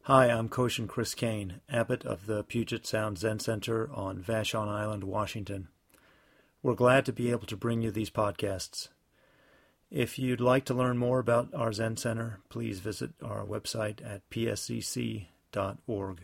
Hi, I'm Koshin Chris Kane, abbot of the Puget Sound Zen Center on Vashon Island, Washington. We're glad to be able to bring you these podcasts. If you'd like to learn more about our Zen Center, please visit our website at pscc.org.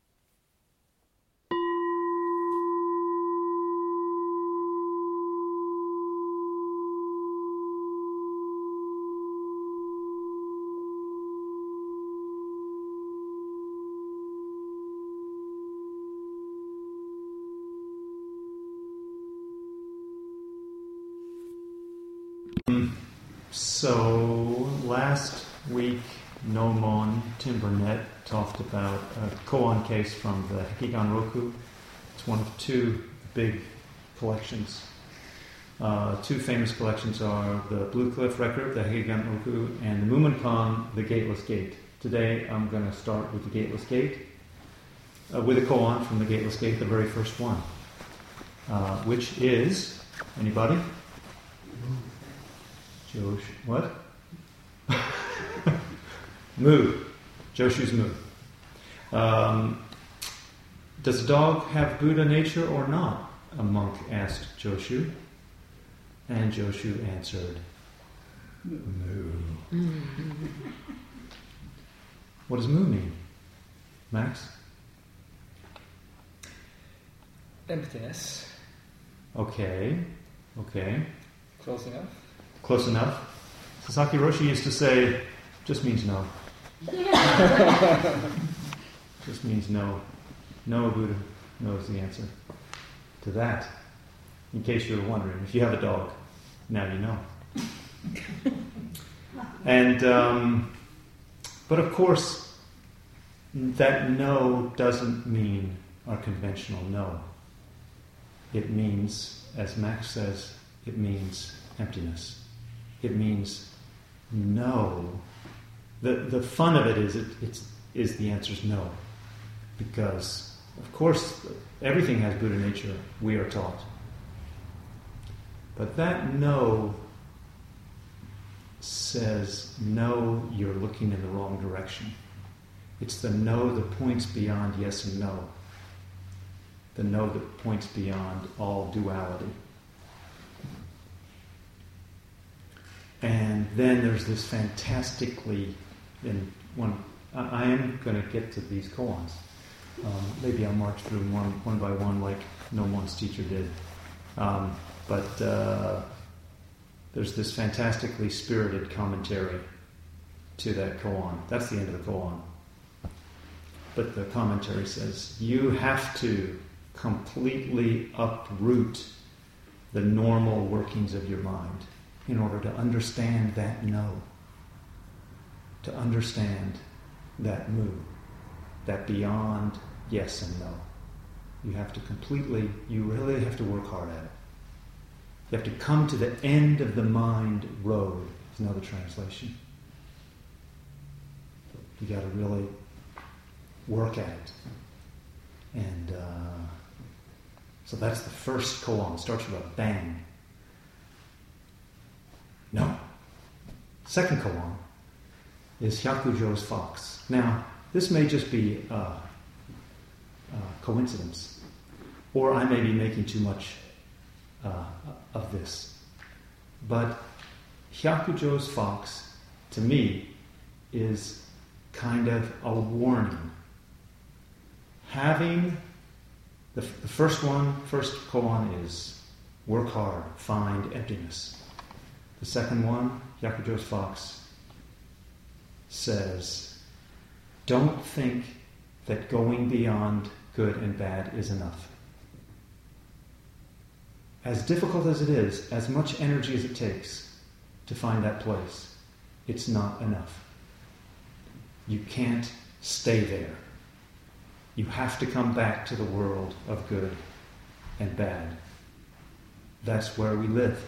So last week, Nomon Timbernet talked about a koan case from the Hekigan Roku. It's one of two big collections. Two famous collections are the Blue Cliff record, the Hekigan Roku, and the Mumonkan, the Gateless Gate. Today I'm going to start with the Gateless Gate, with a koan from the Gateless Gate, the very first one, which is, anybody? What? Mu. Joshu's Mu. Does a dog have Buddha nature or not? A monk asked Joshu. And Joshu answered, Mu. What does Mu mean? Max? Emptiness. Okay. Close enough. Close enough. Sasaki Roshi used to say, just means no. Just means no. No Buddha knows the answer to that. In case you were wondering, if you have a dog, now you know. And, but of course, that no doesn't mean our conventional no. It means, as Max says, it means emptiness. It means no. The fun of it is the answer is no. Because, of course, everything has Buddha nature, we are taught. But that no says, no, you're looking in the wrong direction. It's the no that points beyond yes and no. The no that points beyond all duality. And then there's this fantastically, I am going to get to these koans. Maybe I'll march through them one by one like Nomon's teacher did. But there's this fantastically spirited commentary to that koan. That's the end of the koan. But the commentary says, you have to completely uproot the normal workings of your mind in order to understand that no, to understand that mu, that beyond yes and no. You really have to work hard at it. You have to come to the end of the mind road, is another translation. You got to really work at it. And so that's the first koan. It starts with a bang. No. Second koan is Hyakujo's fox. Now, this may just be coincidence, or I may be making too much of this. But Hyakujo's fox, to me, is kind of a warning. Having the first koan is work hard, find emptiness. The second one, Hyakujo's fox, says, don't think that going beyond good and bad is enough. As difficult as it is, as much energy as it takes to find that place, it's not enough. You can't stay there. You have to come back to the world of good and bad. That's where we live.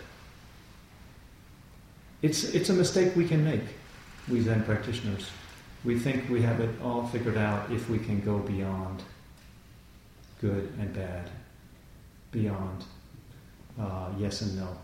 It's a mistake we can make, we Zen practitioners. We think we have it all figured out if we can go beyond good and bad, beyond yes and no.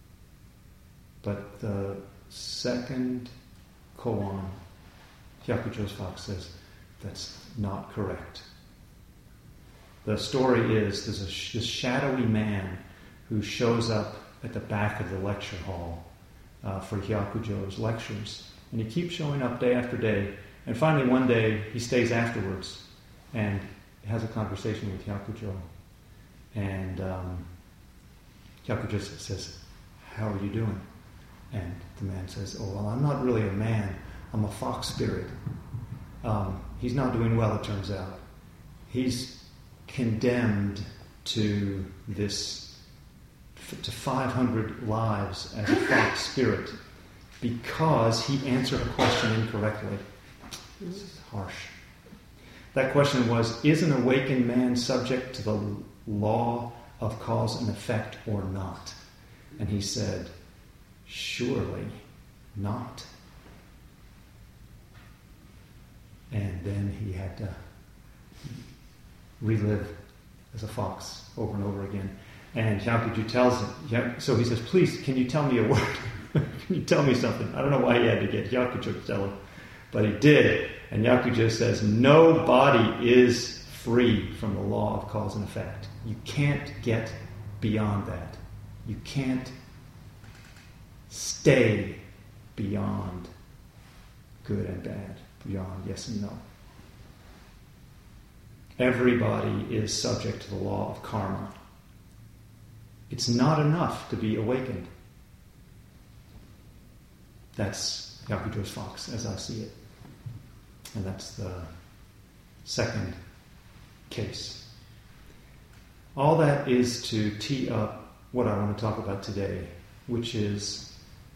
But the second koan, Hyakujo's fox says, That's not correct. The story is there's this shadowy man who shows up at the back of the lecture hall for Hyakujo's lectures. And he keeps showing up day after day. And finally one day he stays afterwards and has a conversation with Hyakujo. And Hyakujo says, "How are you doing?" And the man says, "Oh, well, I'm not really a man. I'm a fox spirit." He's not doing well, it turns out. He's condemned to 500 lives as a fox spirit because he answered a question incorrectly. This is harsh. That question was, is an awakened man subject to the law of cause and effect or not? And he said, surely not. And then he had to relive as a fox over and over again. And Hyakujo tells him, so he says, please, can you tell me a word? Can you tell me something? I don't know why he had to get Hyakujo to tell him, but he did. And Hyakujo says, no body is free from the law of cause and effect. You can't get beyond that. You can't stay beyond good and bad, beyond yes and no. Everybody is subject to the law of karma. It's not enough to be awakened. That's Hyakujo's fox, as I see it. And that's the second case. All that is to tee up what I want to talk about today, which is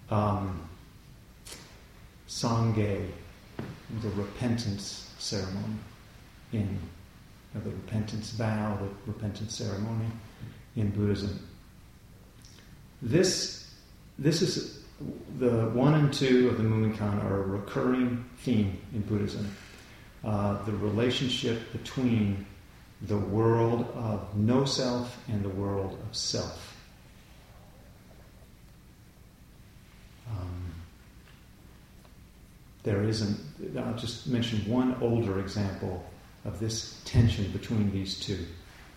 Sangye, the repentance ceremony, in the repentance vow, the repentance ceremony in Buddhism. This is the 1 and 2 of the Mumonkan are a recurring theme in Buddhism. The relationship between the world of no self and the world of self. I'll just mention one older example of this tension between these two.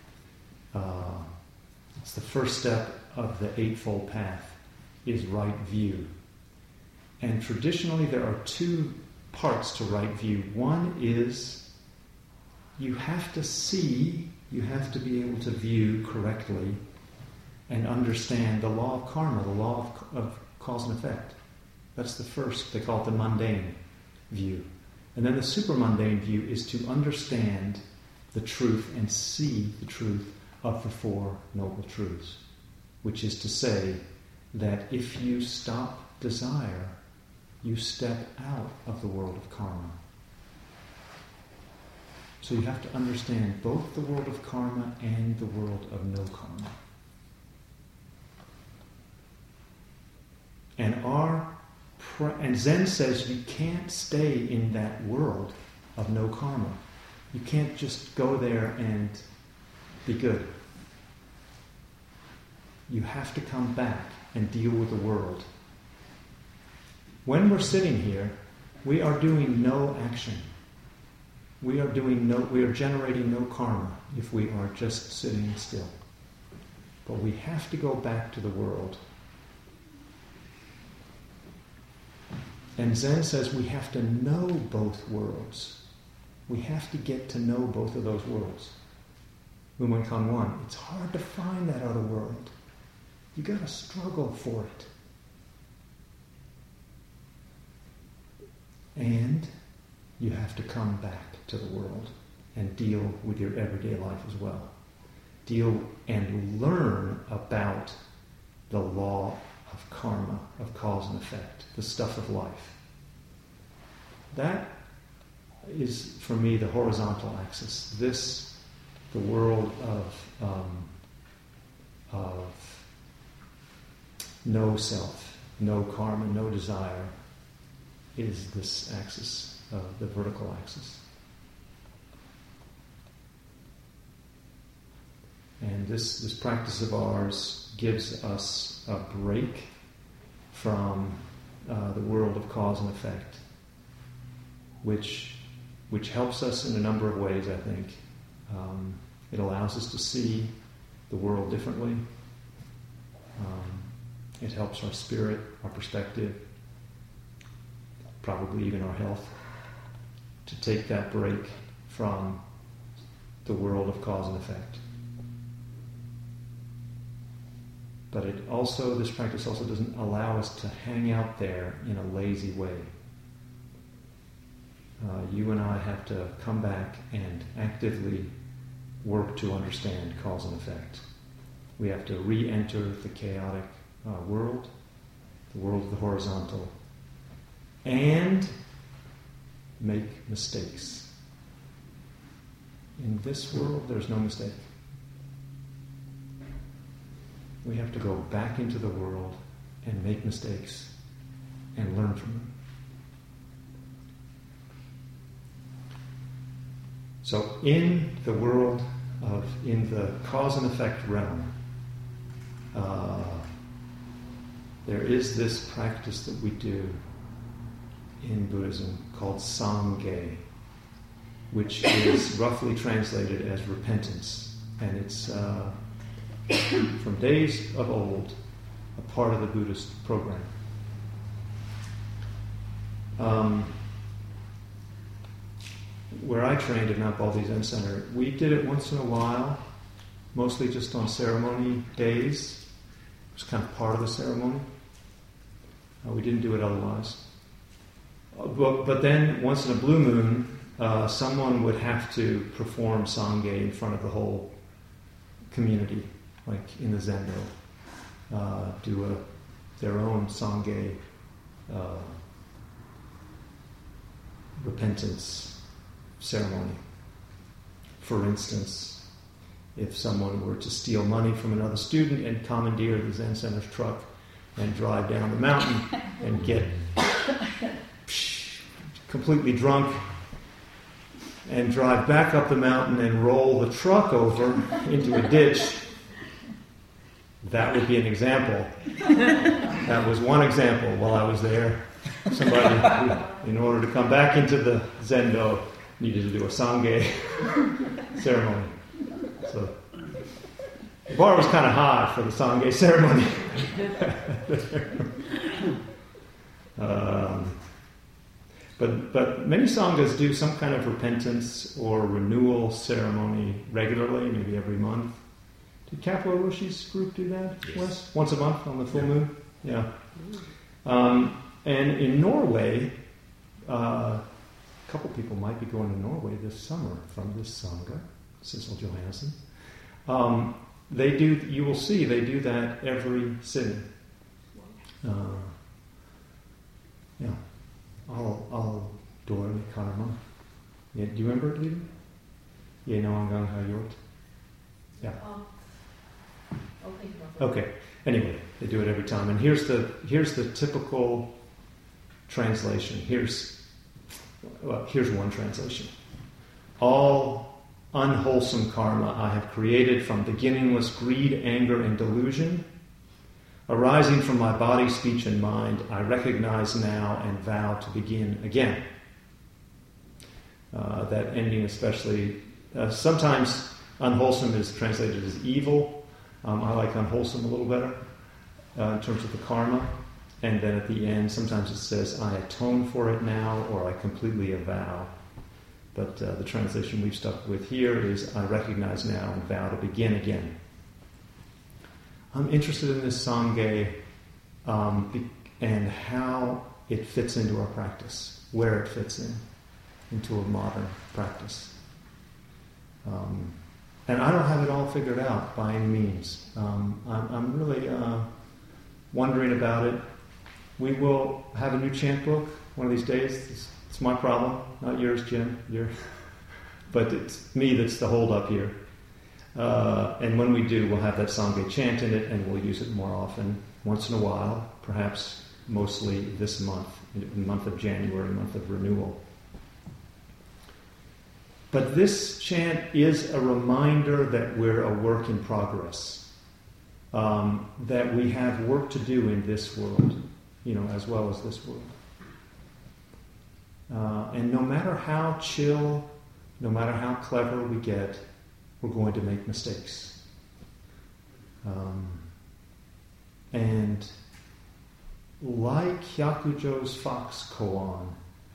It's the first step of the Eightfold Path, is right view. And traditionally there are two parts to right view. One is you have to see, you have to be able to view correctly and understand the law of karma, the law of cause and effect. That's the first, they call it the mundane view. And then the supramundane view is to understand the truth and see the truth of the Four Noble Truths, which is to say that if you stop desire, you step out of the world of karma. So you have to understand both the world of karma and the world of no karma. And Zen says you can't stay in that world of no karma. You can't just go there and be good. You have to come back and deal with the world. When we're sitting here, we are doing no action. We are generating no karma if we are just sitting still. But we have to go back to the world. And Zen says we have to know both worlds. We have to get to know both of those worlds. Mumonkan 1, it's hard to find that other world. You got to struggle for it. And you have to come back to the world and deal with your everyday life as well. Deal and learn about the law of karma, of cause and effect, the stuff of life. That is, for me, the horizontal axis. This, the world of no self, no karma, no desire, is this axis, the vertical axis. And this practice of ours gives us a break from the world of cause and effect, which which helps us in a number of ways, I think. It allows us to see the world differently. It helps our spirit, our perspective, probably even our health, to take that break from the world of cause and effect. But this practice also doesn't allow us to hang out there in a lazy way. You and I have to come back and actively work to understand cause and effect. We have to re-enter the chaotic world, the world of the horizontal, and make mistakes. In this world, there's no mistake. We have to go back into the world and make mistakes and learn from them. So in the world in the cause and effect realm, there is this practice that we do in Buddhism called Sangye, which is roughly translated as repentance. And it's from days of old, a part of the Buddhist program. Where I trained at Mount Baldy Zen Center, we did it once in a while, mostly just on ceremony days. It was kind of part of the ceremony. We didn't do it otherwise. But then, once in a blue moon, someone would have to perform Sangye in front of the whole community, like in the Zendo. Do their own Sangye repentance ceremony. For instance, if someone were to steal money from another student and commandeer the Zen Center's truck and drive down the mountain and get completely drunk and drive back up the mountain and roll the truck over into a ditch, that would be an example. That was one example while I was there. Somebody who, in order to come back into the Zendo, needed to do a Sangye ceremony. So the bar was kind of high for the Sangye ceremony. But many Sanghas do some kind of repentance or renewal ceremony regularly, maybe every month. Did Kapleau Roshi's group do that? Yes. Once a month on the full moon? Yeah. And in Norway, a couple people might be going to Norway this summer from this Sangha, Sissel Johannesson. They do. You will see they do that every sitting. Yeah. All Dorle Karma. Yeah, do you remember it, Lita? Yeah, no, I'm going to Yort. Yeah. Okay. Anyway, they do it every time, and here's the typical translation. Here's one translation. All unwholesome karma I have created from beginningless greed, anger, and delusion, arising from my body, speech, and mind, I recognize now and vow to begin again. That ending especially, sometimes unwholesome is translated as evil. I like unwholesome a little better in terms of the karma. And then at the end, sometimes it says, I atone for it now, or I completely avow. But the translation we've stuck with here is, I recognize now and vow to begin again. I'm interested in this Sangye and how it fits into our practice, where it fits into a modern practice. And I don't have it all figured out by any means. I'm really wondering about it. We will have a new chant book one of these days. It's my problem, not yours, Jim. But it's me that's the hold-up here. And when we do, we'll have that Sangye chant in it, and we'll use it more often, once in a while, perhaps mostly this month, the month of January, month of renewal. But this chant is a reminder that we're a work in progress, that we have work to do in this world, as well as this world. And no matter how chill, no matter how clever we get, we're going to make mistakes. And like Hyakujo's Fox koan,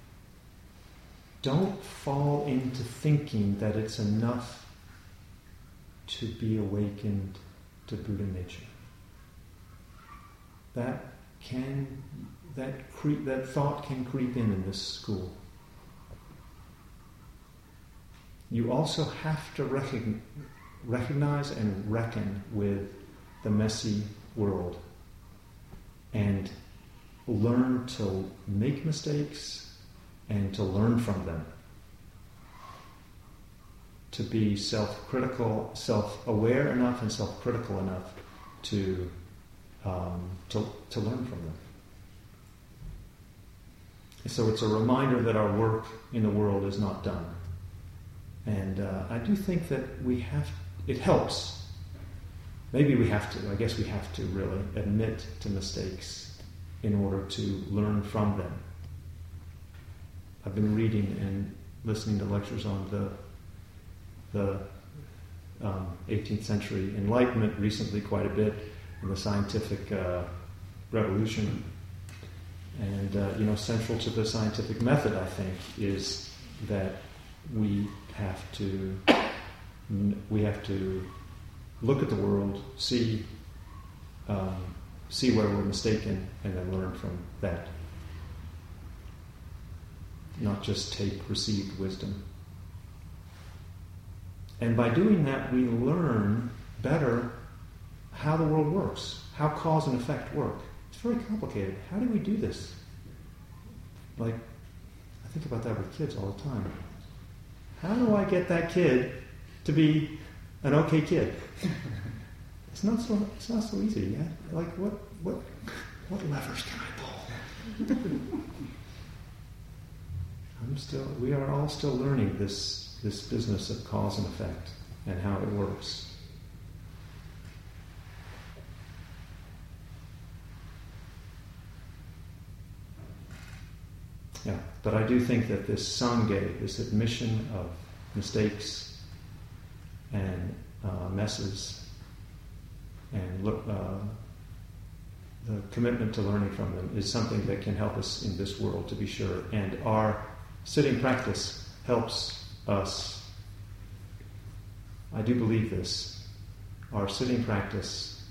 don't fall into thinking that it's enough to be awakened to Buddha nature. That thought can creep in this school. You also have to recognize and reckon with the messy world and learn to make mistakes and to learn from them. To be self-critical, self-aware enough and self-critical enough to learn from them. So it's a reminder that our work in the world is not done. And I do think that it helps. Maybe we have to, I guess we have to really admit to mistakes in order to learn from them. I've been reading and listening to lectures on the 18th century Enlightenment recently quite a bit, and the scientific revolution. And central to the scientific method, I think, is that we have to look at the world, see where we're mistaken, and then learn from that. Not just take received wisdom. And by doing that, we learn better how the world works, how cause and effect work. It's very complicated. How do we do this? Like, I think about that with kids all the time. How do I get that kid to be an okay kid? It's not so easy. Yeah? Like, what levers can I pull? We are all still learning this business of cause and effect and how it works. Yeah, but I do think that this sangye, this admission of mistakes and messes, and the commitment to learning from them is something that can help us in this world, to be sure. And our sitting practice helps us. I do believe this. Our sitting practice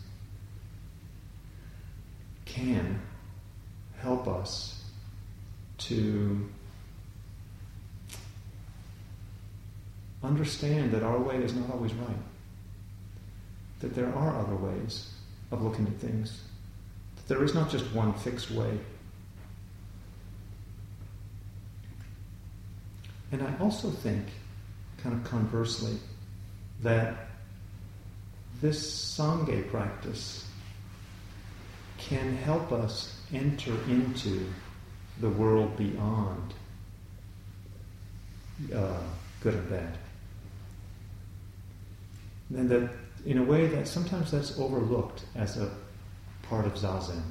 can help us to understand that our way is not always right. That there are other ways of looking at things. That there is not just one fixed way. And I also think, kind of conversely, that this Sangye practice can help us enter into the world beyond good and bad. And that, in a way, that sometimes that's overlooked as a part of Zazen.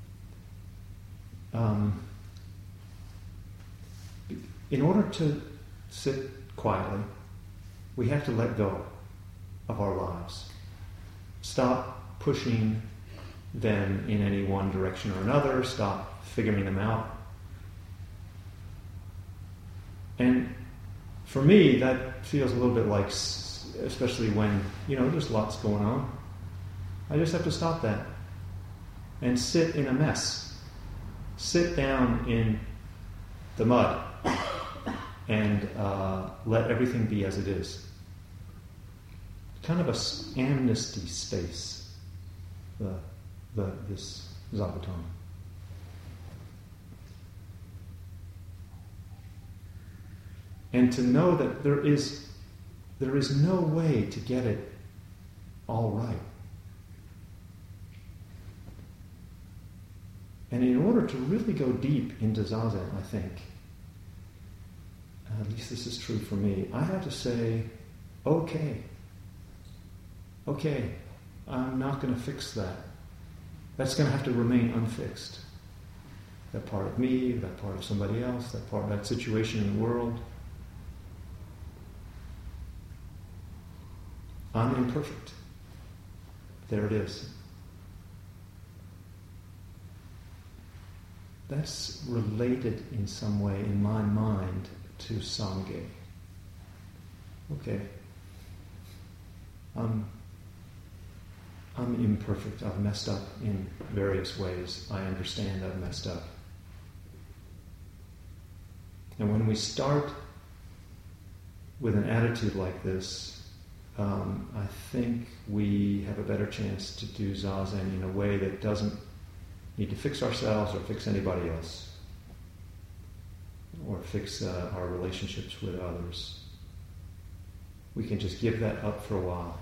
In order to sit quietly, we have to let go of our lives. Stop pushing them in any one direction or another. Stop figuring them out. And for me, that feels a little bit like, especially when, there's lots going on. I just have to stop that and sit in a mess. Sit down in the mud and let everything be as it is. Kind of a amnesty space, this Zabuton. And to know that there is no way to get it all right. And in order to really go deep into Zazen, I think, at least this is true for me, I have to say, okay, I'm not going to fix that. That's going to have to remain unfixed. that part of me, that part of somebody else, that situation in the world. I'm imperfect. There it is. That's related in some way, in my mind, to Sangha. Okay. I'm imperfect. I've messed up in various ways. I understand I've messed up. And when we start with an attitude like this, I think we have a better chance to do Zazen in a way that doesn't need to fix ourselves or fix anybody else, or fix our relationships with others. We can just give that up for a while,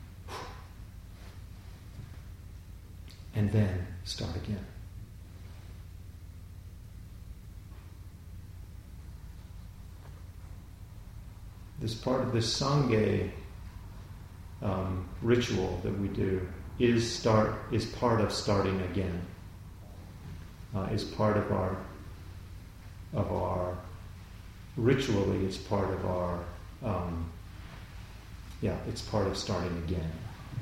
and then start again. This part of this Sangha ritual that we do is part of starting again. Is part of our ritually. It's part of our it's part of starting again.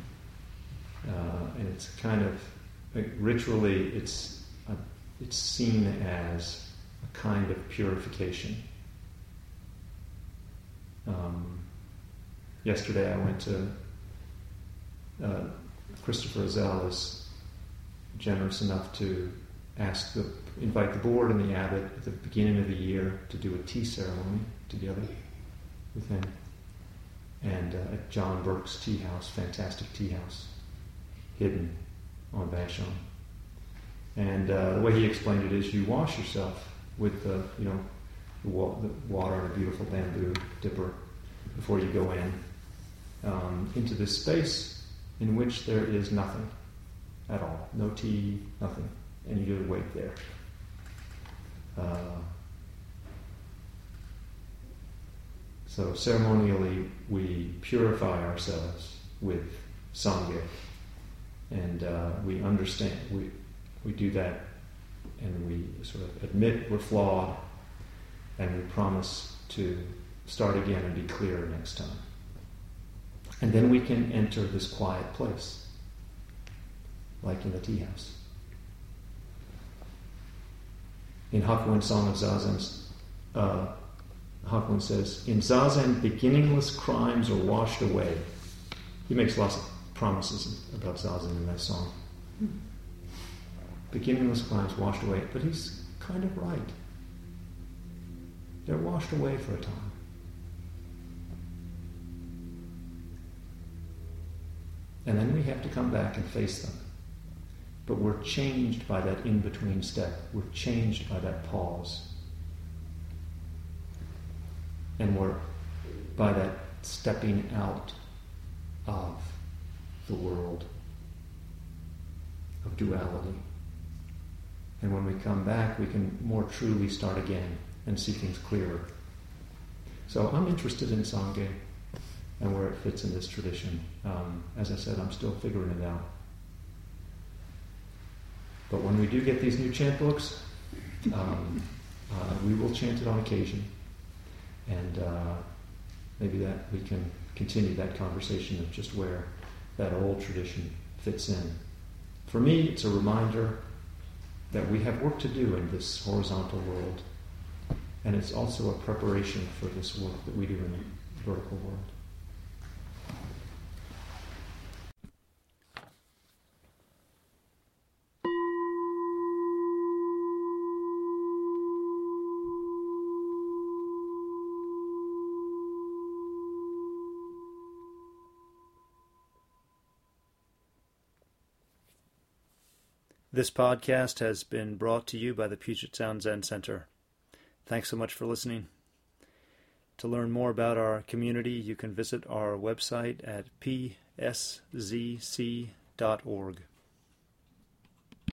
And it's kind of ritually. It's seen as a kind of purification. Yesterday I went to Christopher Zell is generous enough to invite the board and the abbot at the beginning of the year to do a tea ceremony together with him, and at John Burke's tea house, fantastic tea house, hidden on Vashon. And the way he explained it is, you wash yourself with the water and a beautiful bamboo dipper before you go in into this space in which there is nothing at all, no tea, nothing, and you just wait there. So ceremonially, we purify ourselves with Sangha, and we understand. We do that, and we sort of admit we're flawed, and we promise to start again and be clearer next time. And then we can enter this quiet place, like in the tea house. In Hakuin Song of Zazen, Hakuin says, in Zazen, beginningless crimes are washed away. He makes lots of promises about Zazen in that song. Beginningless crimes washed away. But he's kind of right. They're washed away for a time. And then we have to come back and face them. But we're changed by that in-between step. We're changed by that pause. And we're by that stepping out of the world of duality. And when we come back, we can more truly start again and see things clearer. So I'm interested in Sangha and where it fits in this tradition. As I said, I'm still figuring it out. But when we do get these new chant books, we will chant it on occasion. And maybe that we can continue that conversation of just where that old tradition fits in. For me, it's a reminder that we have work to do in this horizontal world. And it's also a preparation for this work that we do in the vertical world. This podcast has been brought to you by the Puget Sound Zen Center. Thanks so much for listening. To learn more about our community, you can visit our website at pszc.org.